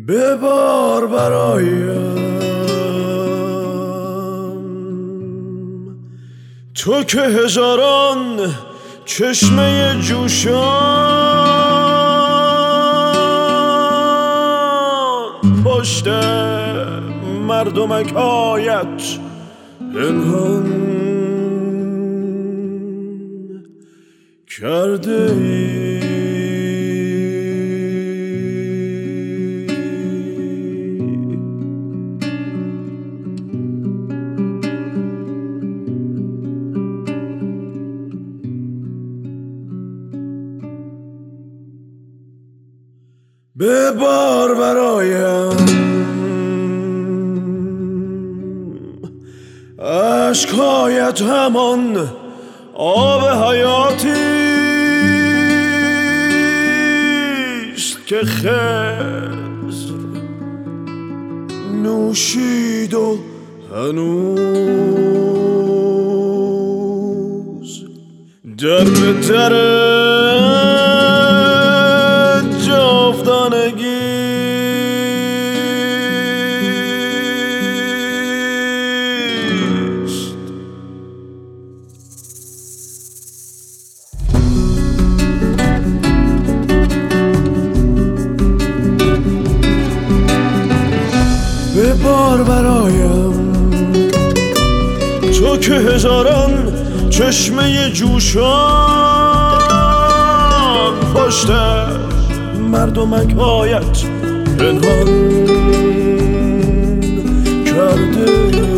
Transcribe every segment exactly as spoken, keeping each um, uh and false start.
ببار برایم تو که هزاران چشمه جوشان پشت مردمک‌هایت پنهان کرده ای. ببار برایم عشق‌هایت همان آب حیاتیست که خضر نوشید و هنوز در به در جاودانگیست. ببار برایم تو که هزاران چشمه جوشان پشت مردمک‌هایت پنهان کرده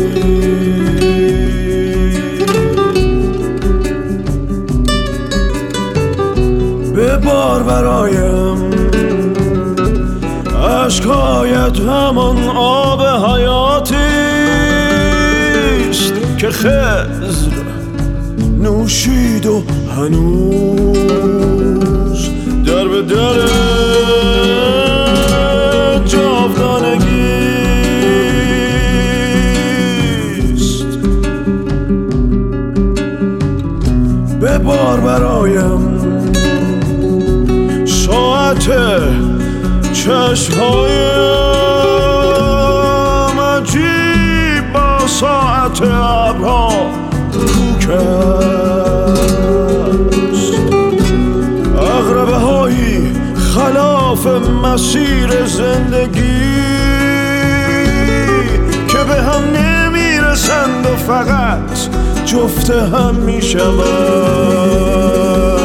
ببار برایم عشق‌هایت همان آب حیاتیست که خضر نوشید و هنوز در به در جاودانگیست. ببار برایم ساعت چشم‌هایم عجیب با ساعت ابرها کوک است. عقربه هایی خلاف مسیر زندگی که به هم نمیرسند و فقط جفت هم میشوند.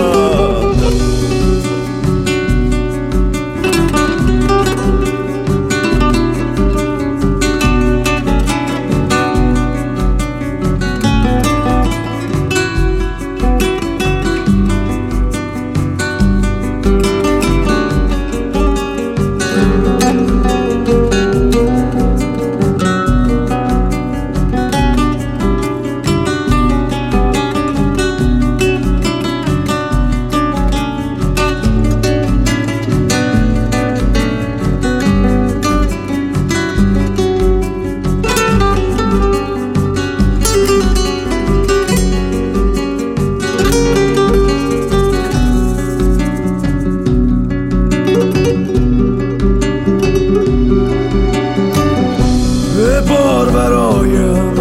ببار برایم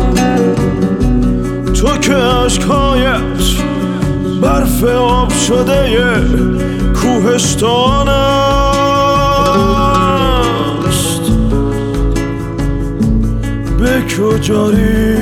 تو که عشق‌هایت برف آب شده کوهستان است. به کجایی